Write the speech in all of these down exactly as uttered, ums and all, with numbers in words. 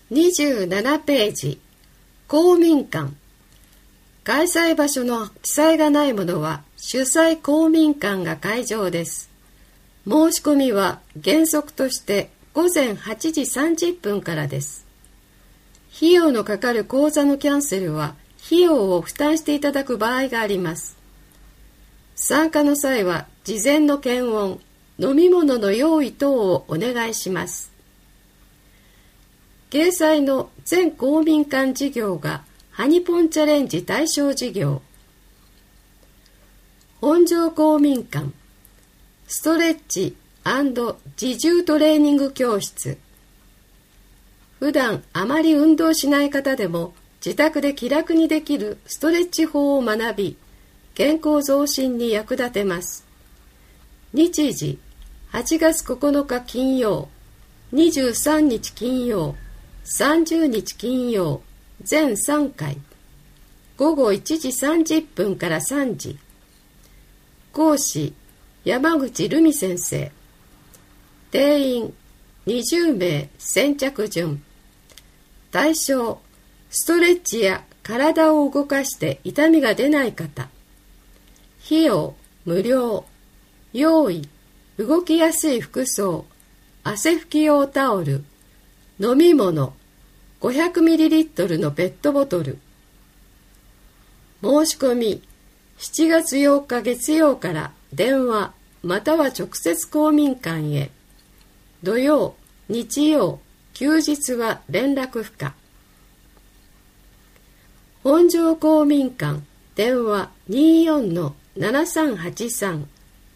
にじゅうななページ、公民館。開催場所の記載がないものは主催公民館が会場です。申し込みは原則としてごぜんはちじさんじゅっぷんからです。費用のかかる講座のキャンセルは費用を負担していただく場合があります。参加の際は事前の検温、飲み物の用意等をお願いします。掲載の全公民館事業がハニポンチャレンジ対象事業。本庄公民館、ストレッチ&自重トレーニング教室。普段あまり運動しない方でも自宅で気楽にできるストレッチ法を学び、健康増進に役立てます。日時、はちがつここのか金曜、にじゅうさんにち金曜、さんじゅうにち金曜、全さんかい、ごごいちじさんじゅっぷんからさんじ。講師、山口留美先生。定員、にじゅうめい先着順。対象、ストレッチや体を動かして痛みが出ない方。費用、無料。用意、動きやすい服装、汗拭き用タオル、飲み物、ごひゃくミリリットル のペットボトル。申し込み、しちがつようか月曜から電話または直接公民館へ。土曜、日曜、休日は連絡不可。本庄公民館、電話 にじゅうよんのななさんはちさん。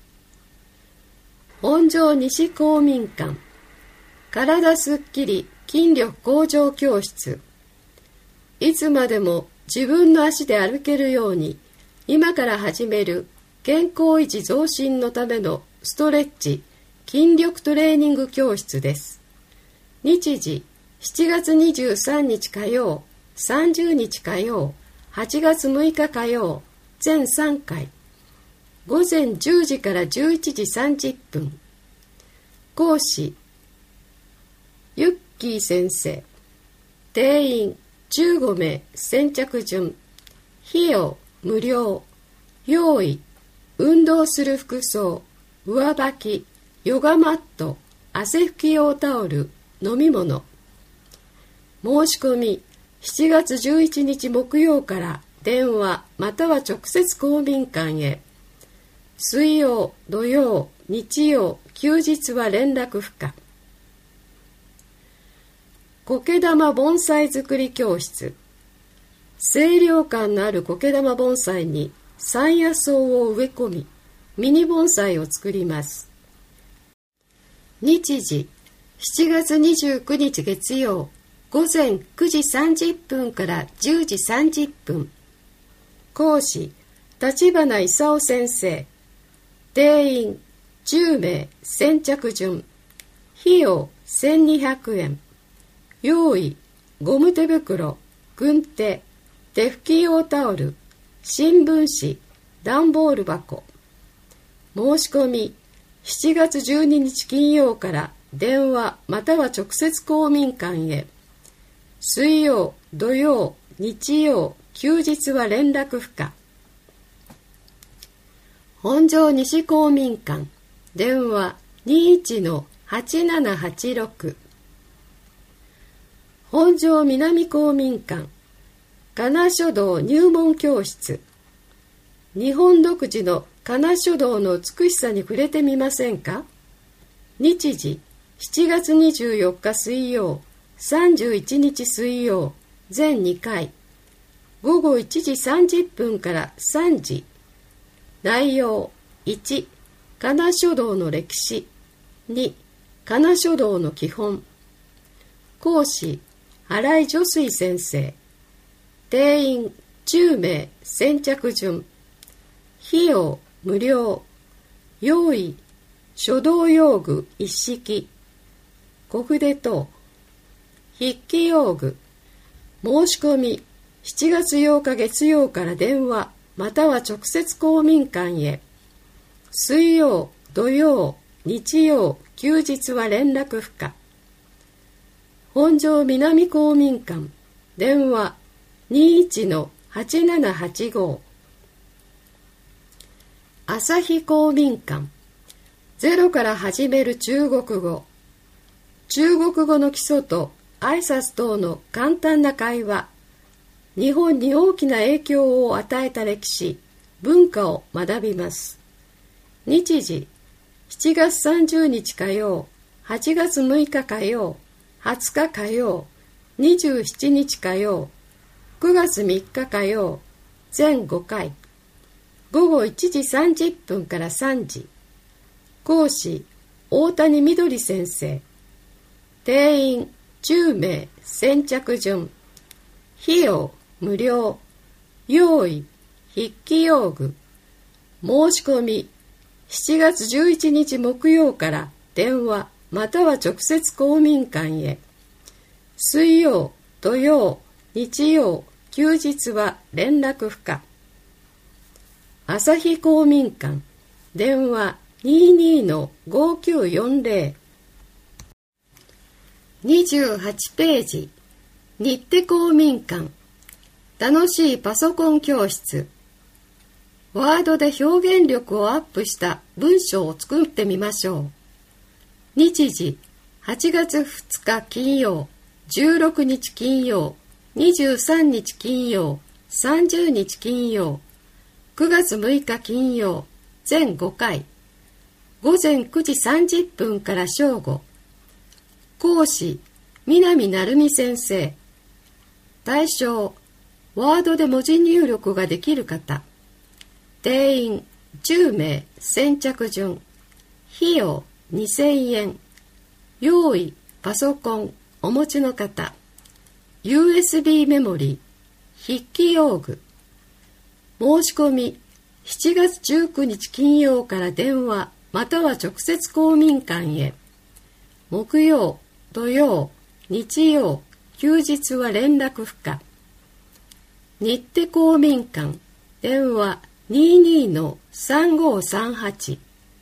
本庄西公民館、体すっきり筋力向上教室。いつまでも自分の足で歩けるように、今から始める健康維持増進のためのストレッチ、筋力トレーニング教室です。日時、しちがつにじゅうさんにち火曜、さんじゅうにち火曜、はちがつむいか火曜、全さんかい。ごぜんじゅうじからじゅういちじさんじゅっぷん。講師、ユッキー先生。定員じゅうごめい先着順。費用無料。用意、運動する服装、上履き、ヨガマット、汗拭き用タオル、飲み物。申し込み、しちがつじゅういちにち木曜から電話または直接公民館へ。水曜、土曜、日曜、休日は連絡不可。苔玉盆栽作り教室。清涼感のある苔玉盆栽に山野草を植え込み、ミニ盆栽を作ります。日時、しちがつにじゅうくにち月曜、ごぜんくじさんじゅっぷんからじゅうじさんじゅっぷん。講師、立花勲先生。定員じゅうめい先着順。費用せんにひゃくえん。用意、ゴム手袋、軍手、手拭き用タオル、新聞紙、段ボール箱。申し込み、しちがつじゅうににち金曜から電話または直接公民館へ。水曜、土曜、日曜、休日は連絡不可。本庄西公民館、電話 にじゅういちのはちななはちろく。本庄南公民館、仮名書道入門教室。日本独自の仮名書道の美しさに触れてみませんか。日時、しちがつにじゅうよっか水曜、さんじゅういちにち水曜、全にかい。ごごいちじさんじゅっぷんからさんじ。内容いち、仮名書道の歴史。に、仮名書道の基本。講師、新井女水先生。定員じゅうめい先着順。費用無料。用意、書道用具一式。小筆等。筆記用具。申し込み、しちがつようか月曜から電話または直接公民館へ。水曜、土曜、日曜、休日は連絡不可。 本庄南公民館電話 にじゅういちのはちななはちご。朝日公民館ゼロから始める中国語。中国語の基礎と挨拶等の簡単な会話。日本に大きな影響を与えた歴史、文化を学びます。日時、しちがつさんじゅうにち火曜、はちがつむいか火曜、はつか火曜、にじゅうしちにち火曜、くがつみっか火曜、全ごかい。ごごいちじさんじゅっぷんからさんじ。講師、大谷みどり先生。定員じゅうめい、先着順。費用無料。用意筆記用具。申し込みしちがつじゅういちにち木曜から電話または直接公民館へ。水曜、土曜、日曜、休日は連絡不可。朝日公民館電話 にじゅうにのごきゅうよんぜろ。にじゅうはちページ。日手公民館楽しいパソコン教室。ワードで表現力をアップした文章を作ってみましょう。日時はちがつふつか金曜、じゅうろくにち金曜、にじゅうさんにち金曜、さんじゅうにち金曜、くがつむいか金曜、全ごかい。ごぜんくじさんじゅっぷんから正午。講師、南成美先生。対象、ワードで文字入力ができる方。定員じゅうめい、先着順。費用にせんえん。用意パソコンお持ちの方。ユーエスビー メモリー、筆記用具。申し込みしちがつじゅうくにち金曜から電話または直接公民館へ。木曜、土曜、日曜、休日は連絡不可。日手公民館電話 にじゅうにのさんごさんはち。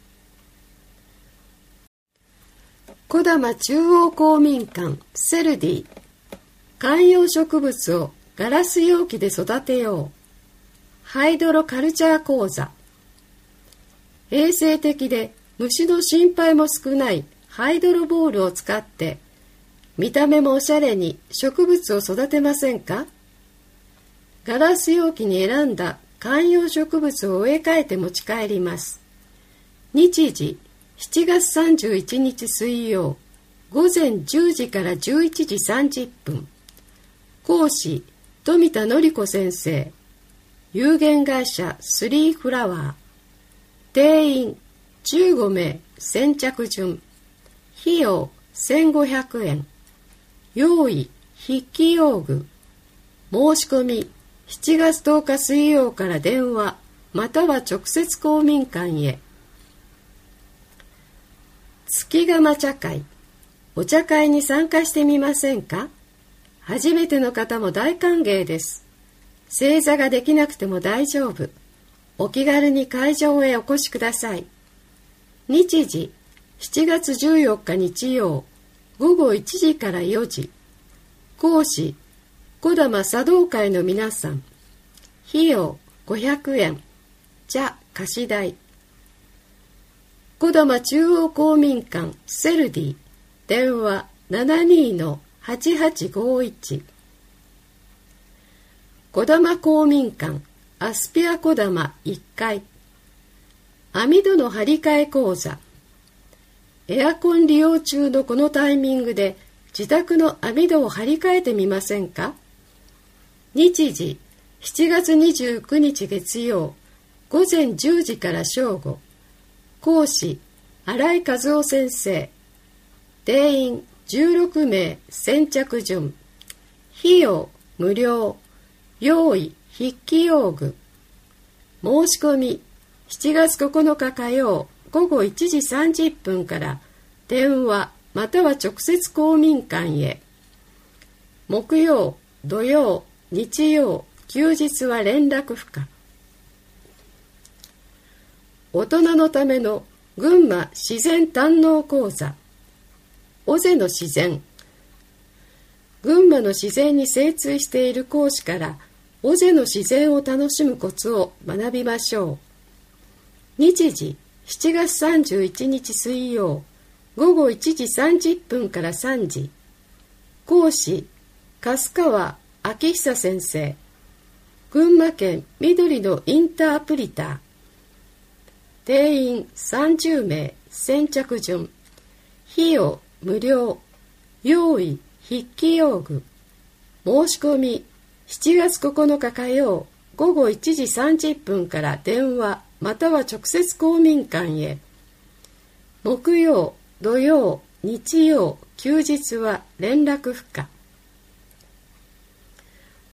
児玉中央公民館セルディ観葉植物をガラス容器で育てよう。ハイドロカルチャー講座。衛生的で虫の心配も少ないハイドロボールを使って見た目もおしゃれに植物を育てませんか？ガラス容器に選んだ観葉植物を植え替えて持ち帰ります。日時しちがつさんじゅういちにち水曜、ごぜんじゅうじからじゅういちじさんじゅっぷん。講師、富田典子先生。有限会社スリーフラワー。定員じゅうごめい、先着順。費用せんごひゃくえん。用意筆記用具。申し込みしちがつとおか水曜から電話または直接公民館へ。月釜茶会。お茶会に参加してみませんか？初めての方も大歓迎です。正座ができなくても大丈夫。お気軽に会場へお越しください。日時しちがつじゅうよっか日曜、ごごいちじからよじ。講師、児玉茶道会の皆さん。費用ごひゃくえん。茶貸し代。児玉中央公民館セルディ電話 ななじゅうにのはちはちごいち。児玉公民館アスピア児玉いっかい。網戸の張り替え講座。エアコン利用中のこのタイミングで自宅の網戸を張り替えてみませんか？日時しちがつにじゅうくにち月曜、ごぜんじゅうじから正午。講師、新井和夫先生。定員じゅうろくめい、先着順。費用無料。用意筆記用具。申し込みしちがつここのか火曜ごごいちじさんじゅっぷんから電話または直接公民館へ。木曜、土曜、日曜、休日は連絡不可。大人のための群馬自然堪能講座。尾瀬の自然。 島の自然に精通している講師から尾瀬の自然を楽しむコツを学びましょう。日時しちがつさんじゅういちにち水曜ごごいちじさんじゅっぷんからさんじ。講師粕川明久先生。群馬県緑のインタープリター。定員さんじゅうめい、先着順。費用無料。用意筆記用具。申し込みしちがつここのか火曜ごごいちじさんじゅっぷんから電話または直接公民館へ。木曜、土曜、日曜、休日は連絡不可。